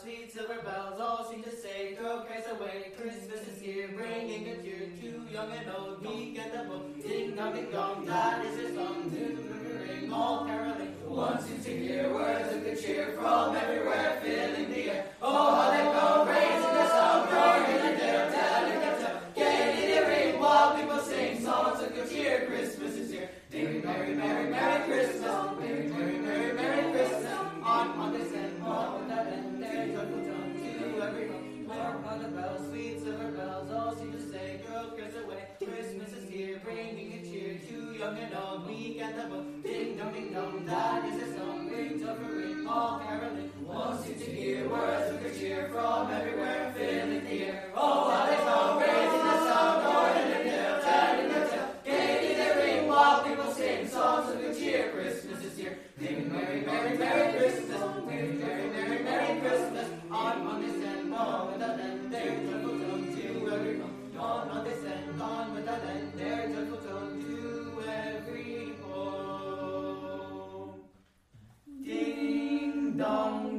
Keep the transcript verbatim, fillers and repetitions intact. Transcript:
sweet silver bells all seem to say, throw cares away, Christmas is here, bringing good cheer to young and old, meek and the bold. Ding dong, ding dong, that is his song, ring, all caroling. One seems to hear words of good cheer from everywhere, filling the air. Oh, how they go, raising the sound, roaring in the dale, telling the tale. Gay they ring while people sing songs of good cheer. Christmas is here. Merry, merry, merry, merry Christmas. Merry, merry, merry, merry Christmas. On, on this end, on that end, there's joyful tongue to every home. Hark on the bells, sweet silver bells, all seem to say, throw cares away. Christmas is here, bringing good cheer to young and old, meek and the bold. Ding dong, ding dong, that is a song, rings over ring, all caroling. One seems to hear words of good cheer from everywhere, filling the air. Oh, how they come, raising the sound, roaring in the dale, telling the tale. Gaily they ring while people sing songs of good cheer. Christmas is here. Merry, merry, merry, merry Christmas. Merry, merry, merry, merry Christmas. On, on this end, on with that end, there's joyful tone to every home. On, on this end, on with that end, there's joyful tone to every home. Ding dong.